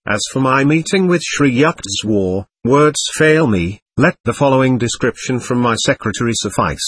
As for my meeting with Sri Yukteswar, words fail me, let the following description from my secretary suffice.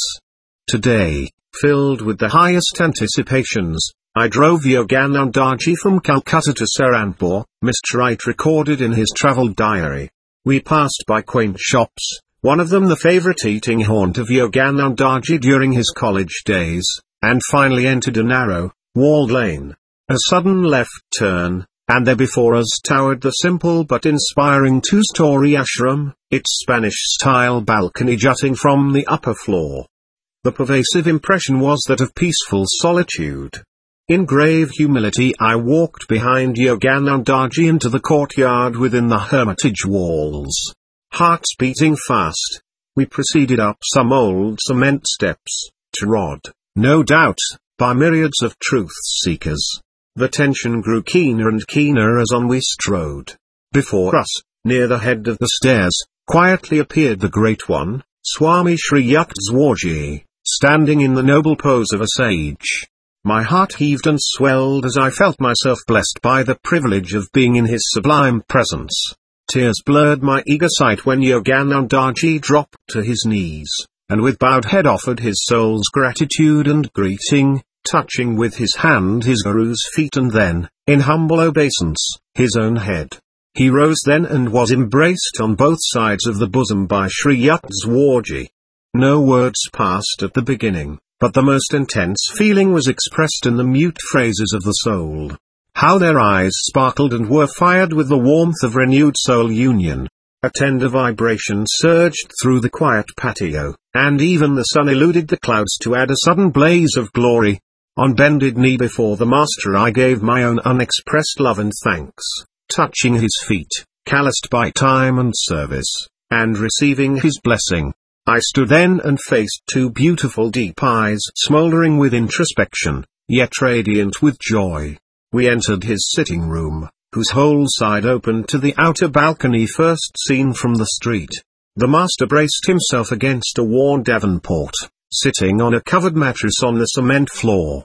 Today, filled with the highest anticipations, I drove Yoganandaji from Calcutta to Saharanpur, Mr. Wright recorded in his travel diary. We passed by quaint shops, one of them the favorite eating haunt of Yoganandaji during his college days, and finally entered a narrow, walled lane. A sudden left turn, and there before us towered the simple but inspiring two-story ashram, its Spanish-style balcony jutting from the upper floor. The pervasive impression was that of peaceful solitude. In grave humility I walked behind Yoganandaji into the courtyard within the hermitage walls. Hearts beating fast, we proceeded up some old cement steps, trod, no doubt, by myriads of truth-seekers. The tension grew keener and keener as on we strode. Before us, near the head of the stairs, quietly appeared the Great One, Swami Sri Yukteswarji, standing in the noble pose of a sage. My heart heaved and swelled as I felt myself blessed by the privilege of being in his sublime presence. Tears blurred my eager sight when Yoganandaji dropped to his knees, and with bowed head offered his soul's gratitude and greeting, touching with his hand his guru's feet and then, in humble obeisance, his own head. He rose then and was embraced on both sides of the bosom by Sri Yukteswarji. No words passed at the beginning, but the most intense feeling was expressed in the mute phrases of the soul. How their eyes sparkled and were fired with the warmth of renewed soul union. A tender vibration surged through the quiet patio, and even the sun eluded the clouds to add a sudden blaze of glory. On bended knee before the Master I gave my own unexpressed love and thanks, touching his feet, calloused by time and service, and receiving his blessing. I stood then and faced two beautiful deep eyes smoldering with introspection, yet radiant with joy. We entered his sitting room, whose whole side opened to the outer balcony first seen from the street. The Master braced himself against a worn davenport, sitting on a covered mattress on the cement floor.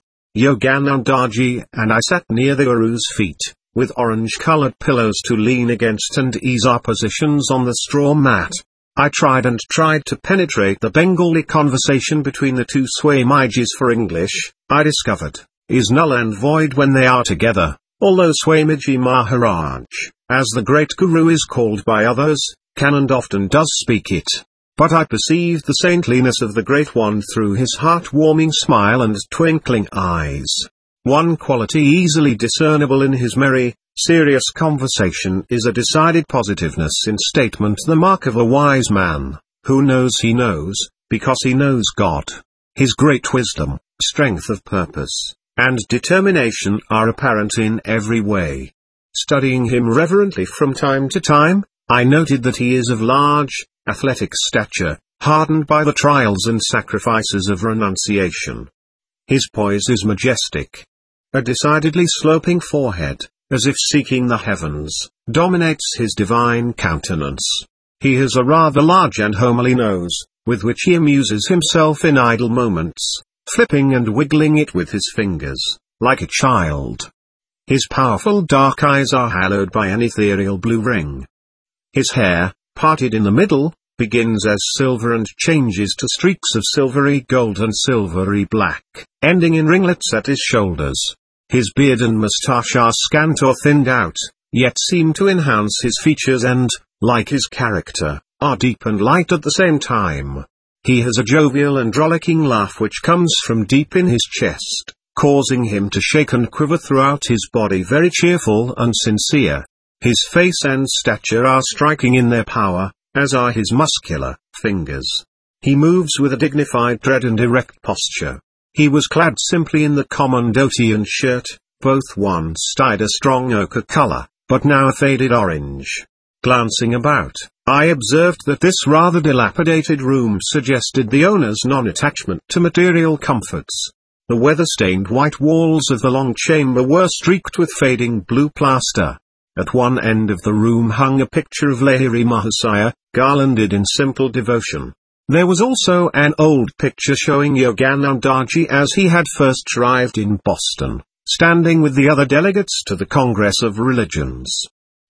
Yoganandaji and I sat near the Guru's feet, with orange-colored pillows to lean against and ease our positions on the straw mat. I tried to penetrate the Bengali conversation between the two Swamijis, for English, I discovered, is null and void when they are together, although Swamiji Maharaj, as the great Guru is called by others, can and often does speak it. But I perceived the saintliness of the Great One through his heart-warming smile and twinkling eyes. One quality easily discernible in his merry, serious conversation is a decided positiveness in statement, the mark of a wise man, who knows he knows, because he knows God. His great wisdom, strength of purpose, and determination are apparent in every way. Studying him reverently from time to time, I noted that he is of large, athletic stature, hardened by the trials and sacrifices of renunciation. His poise is majestic. A decidedly sloping forehead, as if seeking the heavens, dominates his divine countenance. He has a rather large and homely nose, with which he amuses himself in idle moments, flipping and wiggling it with his fingers, like a child. His powerful dark eyes are hallowed by an ethereal blue ring. His hair, parted in the middle, begins as silver and changes to streaks of silvery gold and silvery black, ending in ringlets at his shoulders. His beard and moustache are scant or thinned out, yet seem to enhance his features and, like his character, are deep and light at the same time. He has a jovial and rollicking laugh which comes from deep in his chest, causing him to shake and quiver throughout his body, very cheerful and sincere. His face and stature are striking in their power, as are his muscular fingers. He moves with a dignified tread and erect posture. He was clad simply in the common dhoti and shirt, both once dyed a strong ochre color, but now a faded orange. Glancing about, I observed that this rather dilapidated room suggested the owner's non-attachment to material comforts. The weather-stained white walls of the long chamber were streaked with fading blue plaster. At one end of the room hung a picture of Lahiri Mahasaya, garlanded in simple devotion. There was also an old picture showing Yoganandaji as he had first arrived in Boston, standing with the other delegates to the Congress of Religions.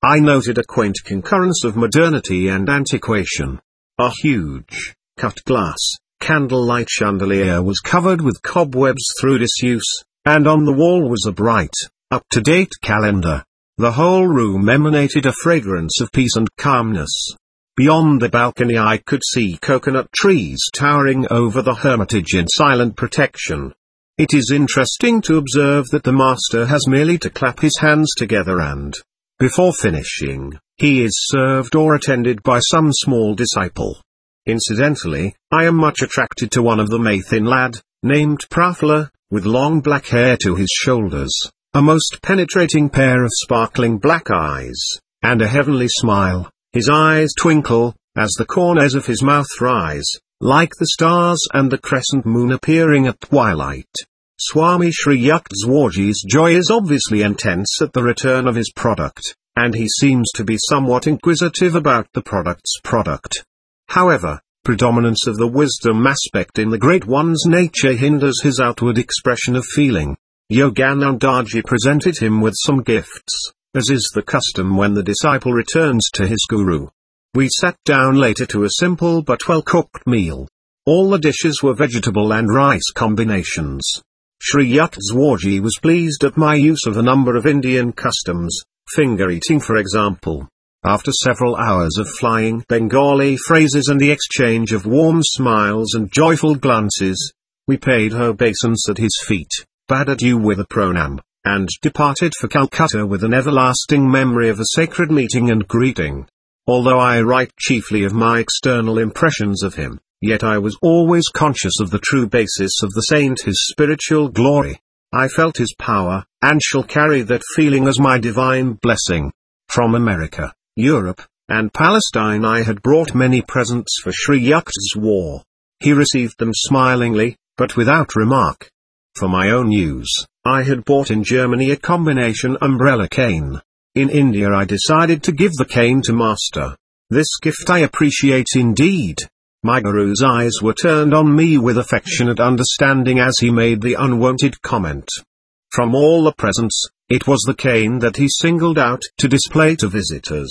I noted a quaint concurrence of modernity and antiquation. A huge, cut glass, candlelight chandelier was covered with cobwebs through disuse, and on the wall was a bright, up-to-date calendar. The whole room emanated a fragrance of peace and calmness. Beyond the balcony I could see coconut trees towering over the hermitage in silent protection. It is interesting to observe that the master has merely to clap his hands together and, before finishing, he is served or attended by some small disciple. Incidentally, I am much attracted to one of the Mathin lad, named Prafula, with long black hair to his shoulders, a most penetrating pair of sparkling black eyes, and a heavenly smile. His eyes twinkle, as the corners of his mouth rise, like the stars and the crescent moon appearing at twilight. Swami Shri Yukteswarji's joy is obviously intense at the return of his product, and he seems to be somewhat inquisitive about the product's product. However, predominance of the wisdom aspect in the Great One's nature hinders his outward expression of feeling. Yoganandaji presented him with some gifts, as is the custom when the disciple returns to his guru. We sat down later to a simple but well-cooked meal. All the dishes were vegetable and rice combinations. Shri Yukteswarji was pleased at my use of a number of Indian customs, finger eating for example. After several hours of flying Bengali phrases and the exchange of warm smiles and joyful glances, we paid obeisance at his feet, bade adieu with a pranam, and departed for Calcutta with an everlasting memory of a sacred meeting and greeting. Although I write chiefly of my external impressions of him, yet I was always conscious of the true basis of the saint, his spiritual glory. I felt his power, and shall carry that feeling as my divine blessing. From America, Europe, and Palestine I had brought many presents for Shri Yukteswar. He received them smilingly, but without remark. For my own use, I had bought in Germany a combination umbrella cane. In India I decided to give the cane to master. This gift I appreciate indeed. My guru's eyes were turned on me with affectionate understanding as he made the unwonted comment. From all the presents, it was the cane that he singled out to display to visitors.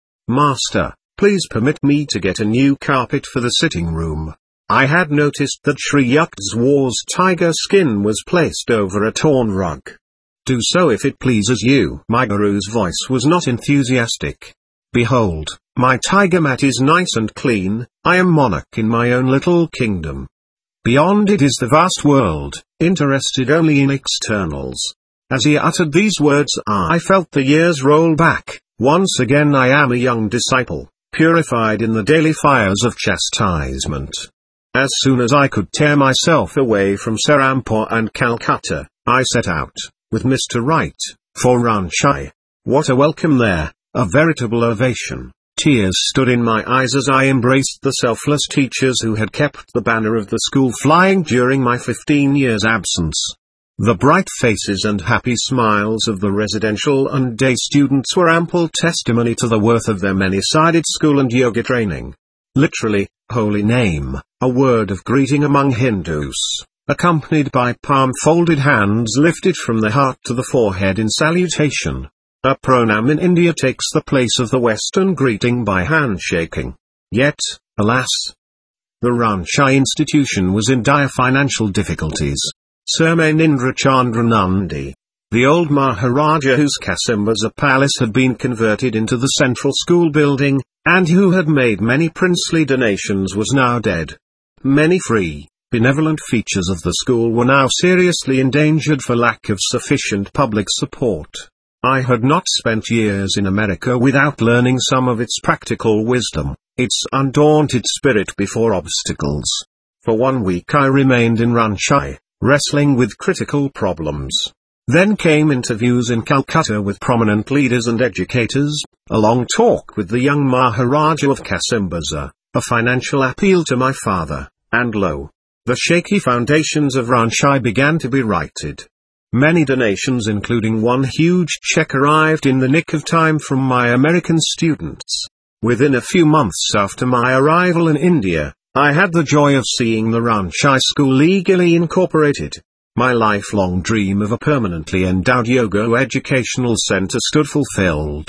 Master, please permit me to get a new carpet for the sitting room. I had noticed that Shri Yukteswar's tiger skin was placed over a torn rug. Do so if it pleases you. My guru's voice was not enthusiastic. Behold, my tiger mat is nice and clean, I am monarch in my own little kingdom. Beyond it is the vast world, interested only in externals. As he uttered these words I felt the years roll back. Once again I am a young disciple, purified in the daily fires of chastisement. As soon as I could tear myself away from Serampore and Calcutta, I set out, with Mr. Wright, for Ranchi. What a welcome there, a veritable ovation. Tears stood in my eyes as I embraced the selfless teachers who had kept the banner of the school flying during my 15 years' absence. The bright faces and happy smiles of the residential and day students were ample testimony to the worth of their many-sided school and yoga training. Literally, holy name, a word of greeting among Hindus, accompanied by palm-folded hands lifted from the heart to the forehead in salutation. A pranam in India takes the place of the Western greeting by handshaking. Yet, alas, the Ranchi institution was in dire financial difficulties. Sir Manindra Chandra Nandi, the old Maharaja whose Kasimbaza palace had been converted into the central school building, and who had made many princely donations, was now dead. Many free, benevolent features of the school were now seriously endangered for lack of sufficient public support. I had not spent years in America without learning some of its practical wisdom, its undaunted spirit before obstacles. For 1 week I remained in Ranchi, wrestling with critical problems. Then came interviews in Calcutta with prominent leaders and educators, a long talk with the young Maharaja of Kasimbaza, a financial appeal to my father, and lo, the shaky foundations of Ranchi began to be righted. Many donations, including one huge check, arrived in the nick of time from my American students. Within a few months after my arrival in India, I had the joy of seeing the Ranchi school legally incorporated. My lifelong dream of a permanently endowed yoga educational center stood fulfilled.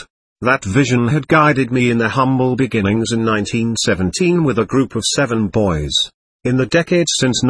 That vision had guided me in their humble beginnings in 1917 with a group of 7 boys. In the decades since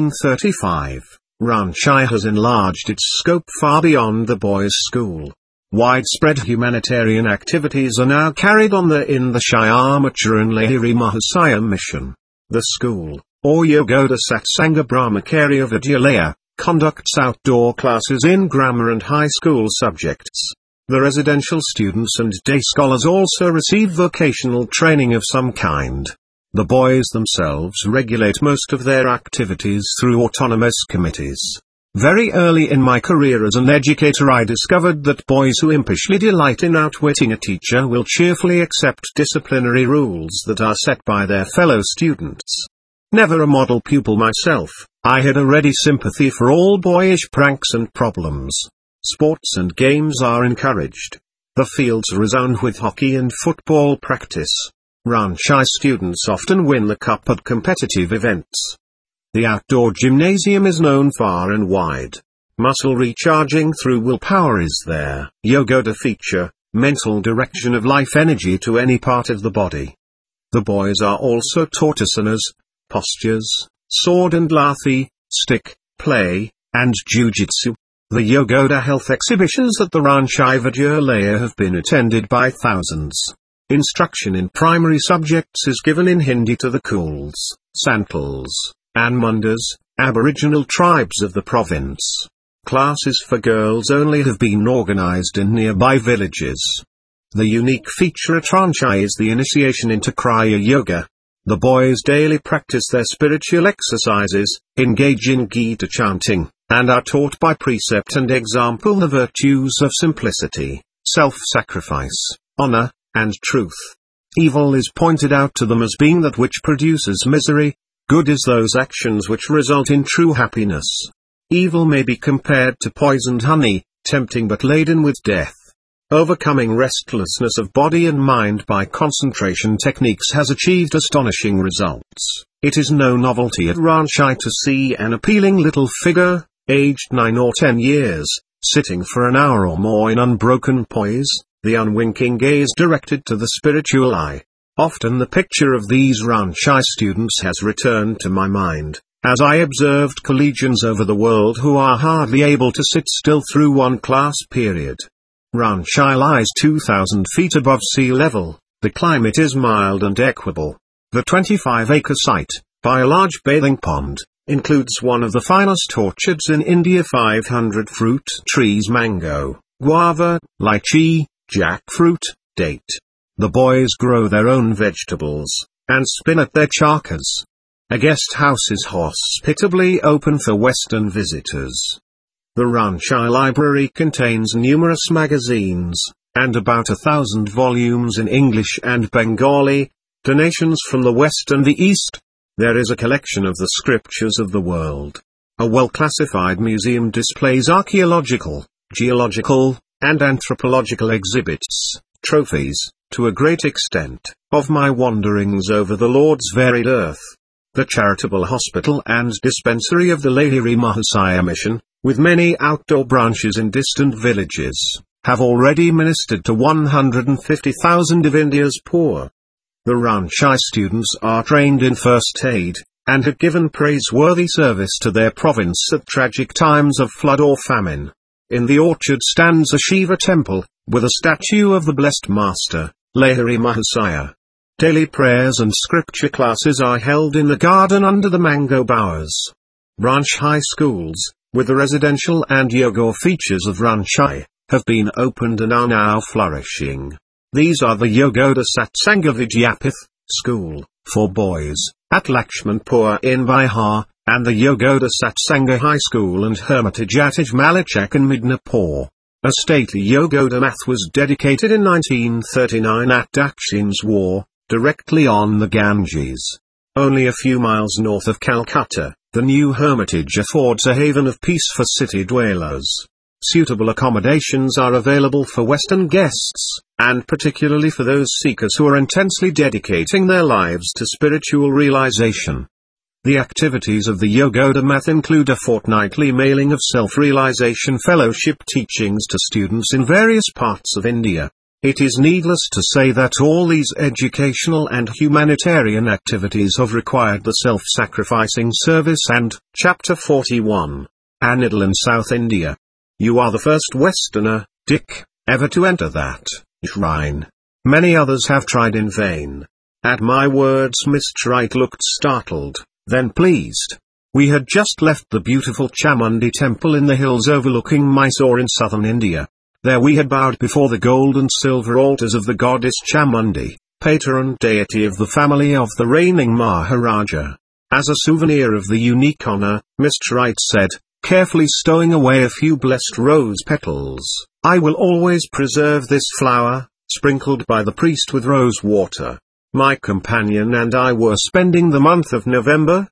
1935, Ranchi has enlarged its scope far beyond the boys' school. Widespread humanitarian activities are now carried on in the Shyamacha and Lahiri Mahasaya mission. The school, or Yogoda Satsanga Brahmacharya Vidyalaya, conducts outdoor classes in grammar and high school subjects. The residential students and day scholars also receive vocational training of some kind. The boys themselves regulate most of their activities through autonomous committees. Very early in my career as an educator I discovered that boys who impishly delight in outwitting a teacher will cheerfully accept disciplinary rules that are set by their fellow students. Never a model pupil myself, I had a ready sympathy for all boyish pranks and problems. Sports and games are encouraged. The fields resound with hockey and football practice. Ranchi students often win the cup at competitive events. The outdoor gymnasium is known far and wide. Muscle recharging through willpower is their Yogoda feature, mental direction of life energy to any part of the body. The boys are also taught asanas, postures, sword and lathi, stick, play, and jujitsu. The Yogoda health exhibitions at the Ranchi Vidyalaya have been attended by thousands. Instruction in primary subjects is given in Hindi to the Kuls, Santals, and Mundas, Aboriginal tribes of the province. Classes for girls only have been organized in nearby villages. The unique feature at Ranchi is the initiation into Kriya Yoga. The boys daily practice their spiritual exercises, engage in Gita chanting, and are taught by precept and example the virtues of simplicity, self-sacrifice, honor, and truth. Evil is pointed out to them as being that which produces misery, good is those actions which result in true happiness. Evil may be compared to poisoned honey, tempting but laden with death. Overcoming restlessness of body and mind by concentration techniques has achieved astonishing results. It is no novelty at Ranchi to see an appealing little figure, aged 9 or 10 years, sitting for an hour or more in unbroken poise, the unwinking gaze directed to the spiritual eye. Often the picture of these Ranchi students has returned to my mind, as I observed collegians over the world who are hardly able to sit still through one class period. Ranchi lies 2,000 feet above sea level, the climate is mild and equable. The 25-acre site, by a large bathing pond, includes one of the finest orchards in India. 500 fruit trees: mango, guava, lychee, jackfruit, date. The boys grow their own vegetables, and spin at their charkas. A guest house is hospitably open for Western visitors. The Ranchi library contains numerous magazines, and about 1,000 volumes in English and Bengali, donations from the West and the East. There is a collection of the scriptures of the world. A well-classified museum displays archaeological, geological, and anthropological exhibits, trophies, to a great extent, of my wanderings over the Lord's varied earth. The charitable hospital and dispensary of the Lahiri Mahasaya mission, with many outdoor branches in distant villages, have already ministered to 150,000 of India's poor. The Ranchi students are trained in first aid, and have given praiseworthy service to their province at tragic times of flood or famine. In the orchard stands a Shiva temple, with a statue of the blessed master, Lahiri Mahasaya. Daily prayers and scripture classes are held in the garden under the mango bowers. Branch high schools, with the residential and yoga features of Ranchi, have been opened and are now flourishing. These are the Yogoda Satsanga Vidyapith School, for boys, at Lakshmanpur in Bihar, and the Yogoda Satsanga High School and Hermitage at Ajmalachak in Midnapur. A stately Yogoda Math was dedicated in 1939 at Dakshin's War, directly on the Ganges. Only a few miles north of Calcutta, the new Hermitage affords a haven of peace for city dwellers. Suitable accommodations are available for Western guests, and particularly for those seekers who are intensely dedicating their lives to spiritual realization. The activities of the Yogoda Math include a fortnightly mailing of self-realization fellowship teachings to students in various parts of India. It is needless to say that all these educational and humanitarian activities have required the self-sacrificing service and, Chapter 41. Anidal in South India. You are the first Westerner, Dick, ever to enter that shrine. Many others have tried in vain. At my words Mr. Wright looked startled, then pleased. We had just left the beautiful Chamundi temple in the hills overlooking Mysore in southern India. There we had bowed before the gold and silver altars of the goddess Chamundi, patron deity of the family of the reigning Maharaja. As a souvenir of the unique honor, Mr. Wright said, carefully stowing away a few blessed rose petals, I will always preserve this flower, sprinkled by the priest with rose water. My companion and I were spending the month of November,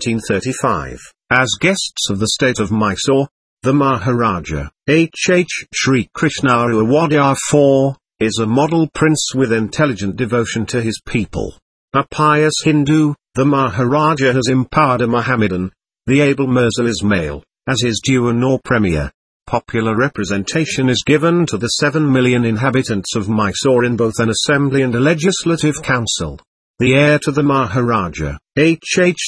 1935, as guests of the state of Mysore. The Maharaja, Sri Krishnarua Wadiyar IV, is a model prince with intelligent devotion to his people. A pious Hindu, the Maharaja has empowered a Mohammedan, the able Mirza Ismail, as his Diwan or premier. Popular representation is given to the 7 million inhabitants of Mysore in both an assembly and a legislative council. The heir to the Maharaja, the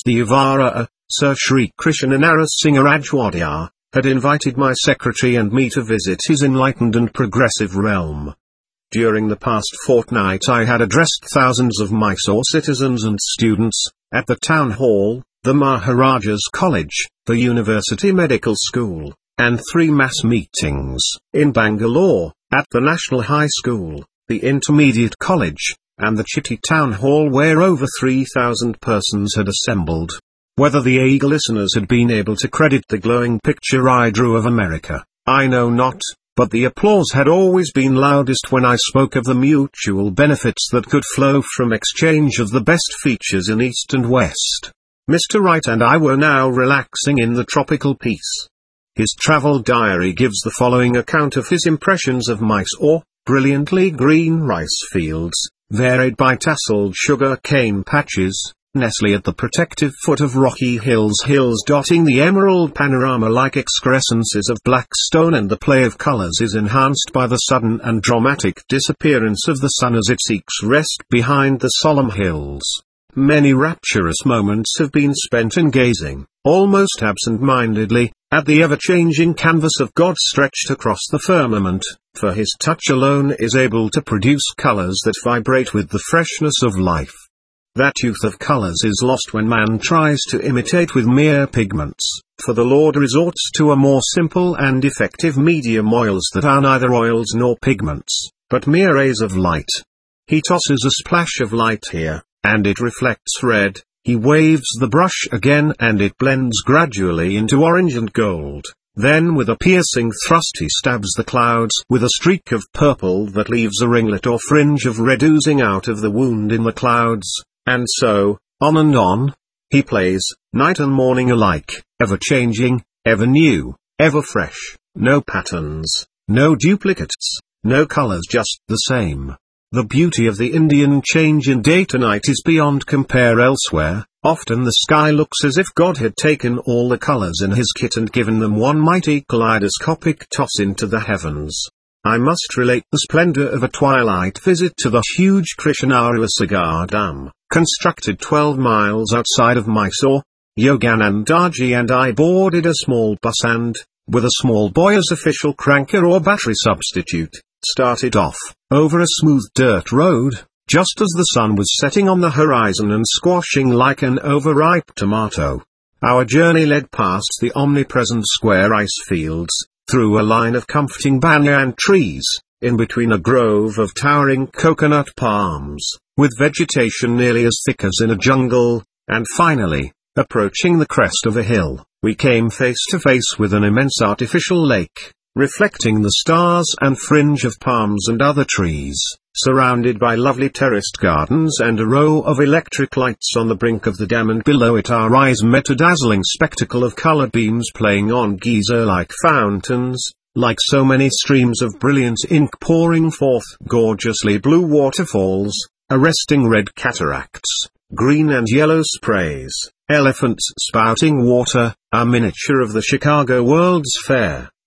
Avara, Sir Shri Krishna Narasimha Wadiyar, had invited my secretary and me to visit his enlightened and progressive realm. During the past fortnight I had addressed thousands of Mysore citizens and students, at the town hall, the Maharaja's college, the University Medical School, and 3 mass meetings, in Bangalore, at the National High School, the Intermediate College, and the Chitti Town Hall where over 3,000 persons had assembled. Whether the eager listeners had been able to credit the glowing picture I drew of America, I know not, but the applause had always been loudest when I spoke of the mutual benefits that could flow from exchange of the best features in East and West. Mr. Wright and I were now relaxing in the tropical peace. His travel diary gives the following account of his impressions of Mysore: brilliantly green rice fields, varied by tasseled sugar cane patches, Nestle at the protective foot of rocky hills dotting the emerald panorama like excrescences of black stone, and the play of colors is enhanced by the sudden and dramatic disappearance of the sun as it seeks rest behind the solemn hills. Many rapturous moments have been spent in gazing, almost absent-mindedly, at the ever-changing canvas of God stretched across the firmament, for his touch alone is able to produce colors that vibrate with the freshness of life. That youth of colors is lost when man tries to imitate with mere pigments, for the Lord resorts to a more simple and effective medium, oils that are neither oils nor pigments, but mere rays of light. He tosses a splash of light here, and it reflects red. He waves the brush again and it blends gradually into orange and gold. Then with a piercing thrust he stabs the clouds with a streak of purple that leaves a ringlet or fringe of red oozing out of the wound in the clouds. And so, on and on, he plays, night and morning alike, ever changing, ever new, ever fresh, no patterns, no duplicates, no colors, just the same. The beauty of the Indian change in day to night is beyond compare elsewhere. Often the sky looks as if God had taken all the colors in his kit and given them one mighty kaleidoscopic toss into the heavens. I must relate the splendor of a twilight visit to the huge Krishnarua Sagar Dam, constructed 12 miles outside of Mysore. Yoganandaji and I boarded a small bus and, with a small boy as official cranker or battery substitute, started off, over a smooth dirt road, just as the sun was setting on the horizon and squashing like an overripe tomato. Our journey led past the omnipresent square ice fields, through a line of comforting banyan trees, in between a grove of towering coconut palms, with vegetation nearly as thick as in a jungle, and finally, approaching the crest of a hill, we came face to face with an immense artificial lake, reflecting the stars and fringe of palms and other trees, surrounded by lovely terraced gardens and a row of electric lights on the brink of the dam, and below it our eyes met a dazzling spectacle of color beams playing on geyser-like fountains, like so many streams of brilliant ink pouring forth gorgeously blue waterfalls, arresting red cataracts, green and yellow sprays, elephants spouting water, a miniature of the Chicago World's Fair,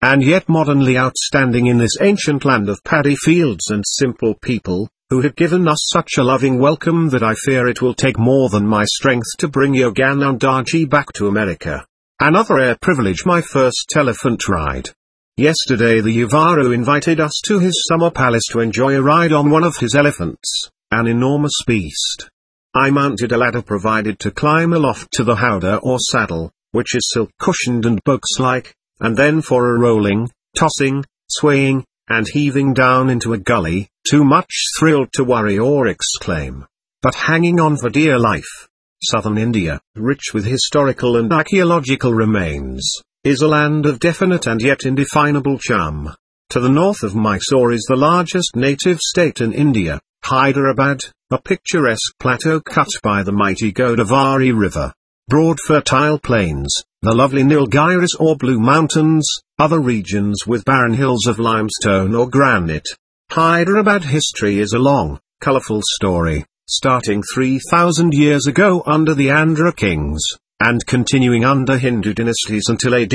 and yet modernly outstanding in this ancient land of paddy fields and simple people, who have given us such a loving welcome that I fear it will take more than my strength to bring Yoganandaji back to America. Another air privilege, my first elephant ride. Yesterday the Yuvaru invited us to his summer palace to enjoy a ride on one of his elephants, an enormous beast. I mounted a ladder provided to climb aloft to the howdah or saddle, which is silk cushioned and box-like, and then for a rolling, tossing, swaying, and heaving down into a gully, too much thrilled to worry or exclaim, but hanging on for dear life. Southern India, rich with historical and archaeological remains, is a land of definite and yet indefinable charm. To the north of Mysore is the largest native state in India, Hyderabad, a picturesque plateau cut by the mighty Godavari River. Broad fertile plains, the lovely Nilgiris or Blue Mountains, other regions with barren hills of limestone or granite. Hyderabad history is a long, colorful story, starting 3,000 years ago under the Andhra kings, and continuing under Hindu dynasties until AD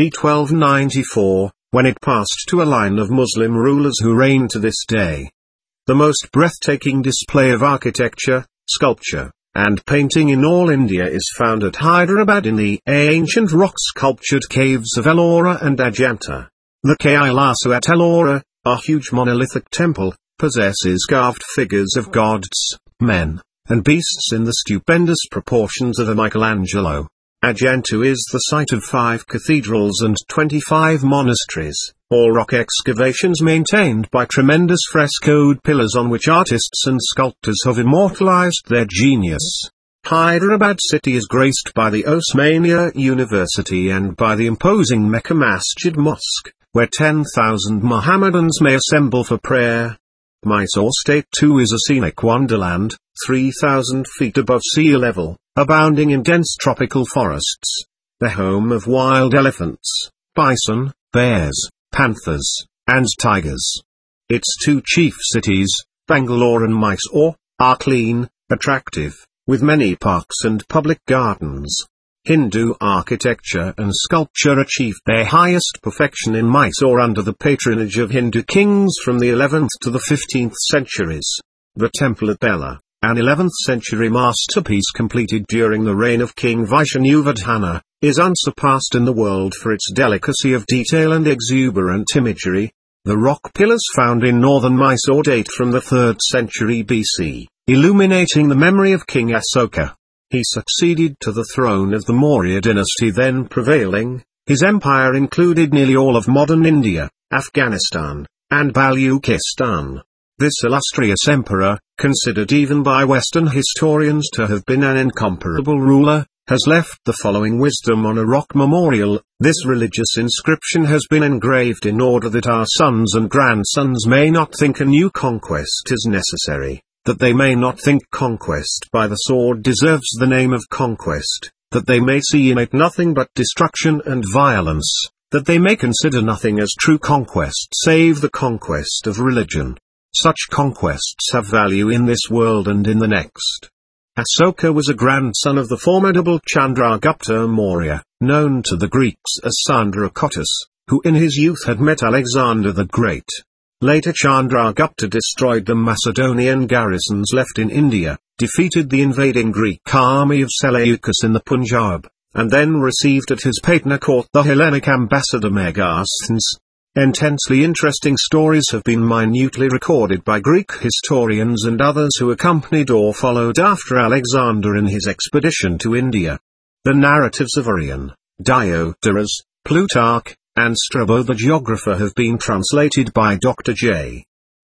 1294, when it passed to a line of Muslim rulers who reign to this day. The most breathtaking display of architecture, sculpture, and painting in all India is found at Hyderabad in the ancient rock-sculptured caves of Ellora and Ajanta. The Kailasu at Ellora, a huge monolithic temple, possesses carved figures of gods, men, and beasts in the stupendous proportions of a Michelangelo. Ajanta is the site of 5 cathedrals and 25 monasteries, all rock excavations maintained by tremendous frescoed pillars on which artists and sculptors have immortalized their genius. Hyderabad city is graced by the Osmania University and by the imposing Mecca Masjid Mosque, where 10,000 Mohammedans may assemble for prayer. Mysore State too is a scenic wonderland, 3,000 feet above sea level, abounding in dense tropical forests, the home of wild elephants, bison, bears, panthers, and tigers. Its 2 chief cities, Bangalore and Mysore, are clean, attractive, with many parks and public gardens. Hindu architecture and sculpture achieved their highest perfection in Mysore under the patronage of Hindu kings from the 11th to the 15th centuries. The temple at Bela, an 11th century masterpiece completed during the reign of King Vishnuvardhana, is unsurpassed in the world for its delicacy of detail and exuberant imagery. The rock pillars found in northern Mysore date from the 3rd century BC, illuminating the memory of King Asoka. He succeeded to the throne of the Maurya dynasty then prevailing. His empire included nearly all of modern India, Afghanistan, and Baluchistan. This illustrious emperor, considered even by Western historians to have been an incomparable ruler, has left the following wisdom on a rock memorial. This religious inscription has been engraved in order that our sons and grandsons may not think a new conquest is necessary, that they may not think conquest by the sword deserves the name of conquest, that they may see in it nothing but destruction and violence, that they may consider nothing as true conquest save the conquest of religion. Such conquests have value in this world and in the next. Asoka was a grandson of the formidable Chandragupta Maurya, known to the Greeks as Sandracotus, who in his youth had met Alexander the Great. Later Chandragupta destroyed the Macedonian garrisons left in India, defeated the invading Greek army of Seleucus in the Punjab, and then received at his Patna court the Hellenic ambassador Megasthenes. Intensely interesting stories have been minutely recorded by Greek historians and others who accompanied or followed after Alexander in his expedition to India. The narratives of Arrian, Diodorus, Plutarch, and Strabo the geographer have been translated by Dr. J.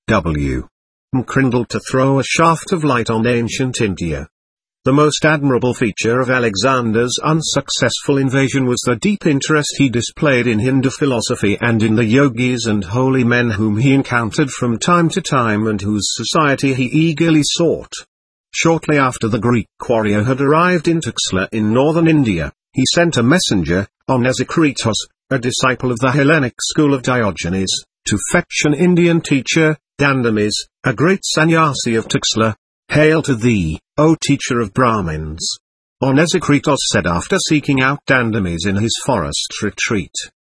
W. McCrindle to throw a shaft of light on ancient India. The most admirable feature of Alexander's unsuccessful invasion was the deep interest he displayed in Hindu philosophy and in the yogis and holy men whom he encountered from time to time and whose society he eagerly sought. Shortly after the Greek warrior had arrived in Tuxla in northern India, he sent a messenger, Onesicritus, a disciple of the Hellenic school of Diogenes, to fetch an Indian teacher, Dandamis, a great sannyasi of Tuxla. "Hail to thee, O teacher of Brahmins!" Onesicritus said after seeking out Dandamis in his forest retreat.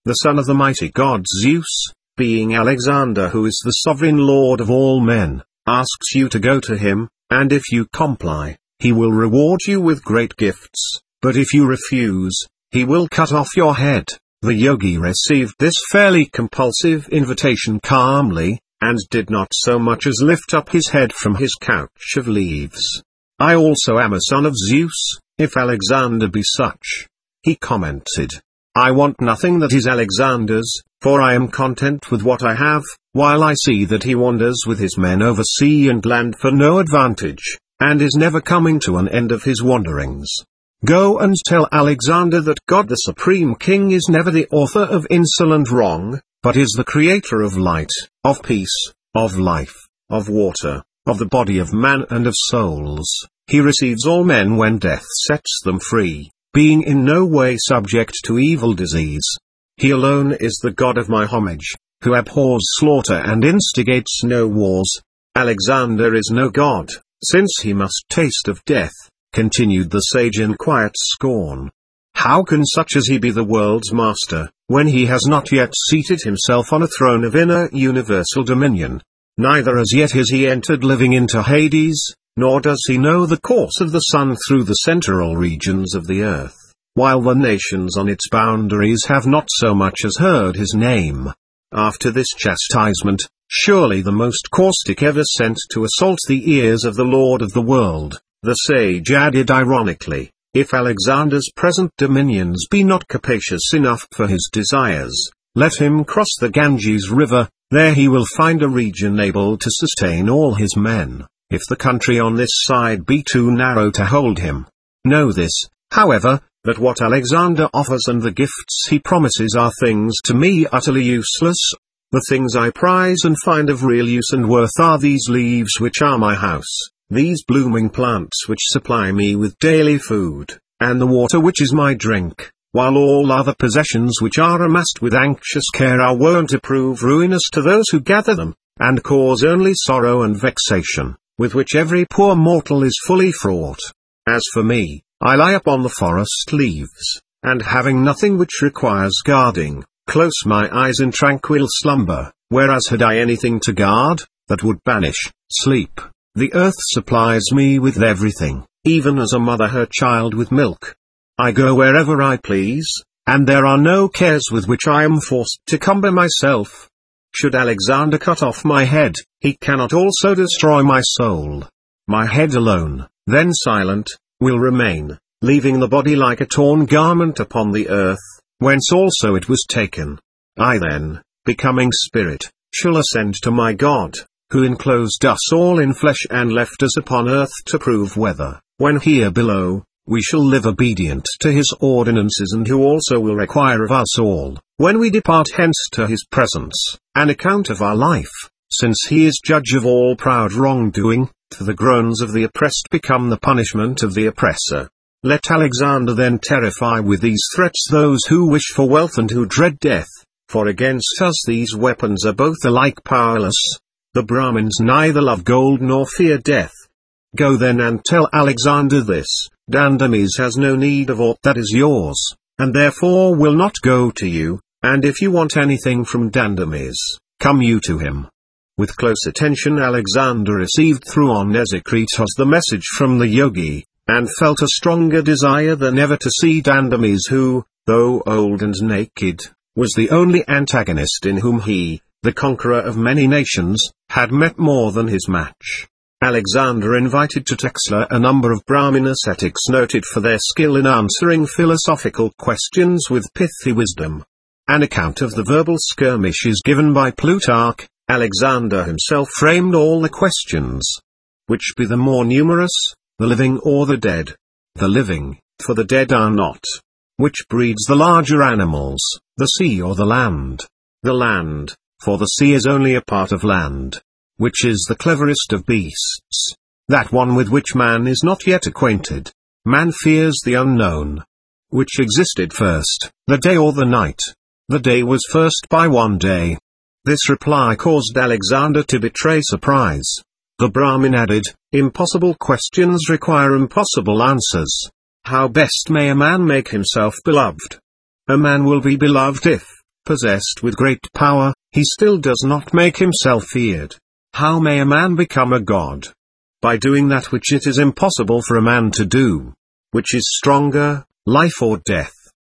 the son of the mighty god Zeus, being Alexander, who is the sovereign lord of all men, asks you to go to him, and if you comply, he will reward you with great gifts, but if you refuse, he will cut off your head." The yogi received this fairly compulsive invitation calmly, and did not so much as lift up his head from his couch of leaves. "I also am a son of Zeus, if Alexander be such," he commented. "I want nothing that is Alexander's, for I am content with what I have, while I see that he wanders with his men over sea and land for no advantage, and is never coming to an end of his wanderings. Go and tell Alexander that God the Supreme King is never the author of insolent wrong, but is the creator of light, of peace, of life, of water, of the body of man and of souls. He receives all men when death sets them free, being in no way subject to evil disease. He alone is the God of my homage, who abhors slaughter and instigates no wars. Alexander is no god, since he must taste of death," continued the sage in quiet scorn. "How can such as he be the world's master, when he has not yet seated himself on a throne of inner universal dominion? Neither as yet has he entered living into Hades, nor does he know the course of the sun through the central regions of the earth, while the nations on its boundaries have not so much as heard his name. After this chastisement, surely the most caustic ever sent to assault the ears of the Lord of the world," the sage added ironically, "if Alexander's present dominions be not capacious enough for his desires, let him cross the Ganges river, there he will find a region able to sustain all his men, if the country on this side be too narrow to hold him. Know this, however, that what Alexander offers and the gifts he promises are things to me utterly useless. The things I prize and find of real use and worth are these leaves which are my house, these blooming plants which supply me with daily food, and the water which is my drink, while all other possessions which are amassed with anxious care are wont to prove ruinous to those who gather them, and cause only sorrow and vexation, with which every poor mortal is fully fraught. As for me, I lie upon the forest leaves, and having nothing which requires guarding, close my eyes in tranquil slumber, whereas had I anything to guard, that would banish sleep, the earth supplies me with everything, even as a mother her child with milk. I go wherever I please, and there are no cares with which I am forced to cumber myself. Should Alexander cut off my head, he cannot also destroy my soul. My head alone, then silent, will remain, leaving the body like a torn garment upon the earth, whence also it was taken. I then, becoming spirit, shall ascend to my God, who enclosed us all in flesh and left us upon earth to prove whether, when here below, we shall live obedient to his ordinances, and who also will require of us all, when we depart hence to his presence, an account of our life, since he is judge of all proud wrongdoing, for the groans of the oppressed become the punishment of the oppressor. Let Alexander then terrify with these threats those who wish for wealth and who dread death, for against us these weapons are both alike powerless. The Brahmins neither love gold nor fear death. Go then and tell Alexander this: Dandames has no need of aught that is yours, and therefore will not go to you, and if you want anything from Dandames, come you to him." With close attention Alexander received through Onesicritus the message from the yogi, and felt a stronger desire than ever to see Dandames, who, though old and naked, was the only antagonist in whom he, the conqueror of many nations, had met more than his match. Alexander invited to Texla a number of Brahmin ascetics noted for their skill in answering philosophical questions with pithy wisdom. An account of the verbal skirmish is given by Plutarch. Alexander himself framed all the questions. Which be the more numerous, the living or the dead? The living, for the dead are not. Which breeds the larger animals, the sea or the land? The land, for the sea is only a part of land. Which is the cleverest of beasts? That one with which man is not yet acquainted. Man fears the unknown. Which existed first, the day or the night? The day was first by one day. This reply caused Alexander to betray surprise. The Brahmin added, "Impossible questions require impossible answers. How best may a man make himself beloved? A man will be beloved if, Possessed with great power, he still does not make himself feared. How may a man become a god? By doing that which it is impossible for a man to do. Which is stronger, life or death?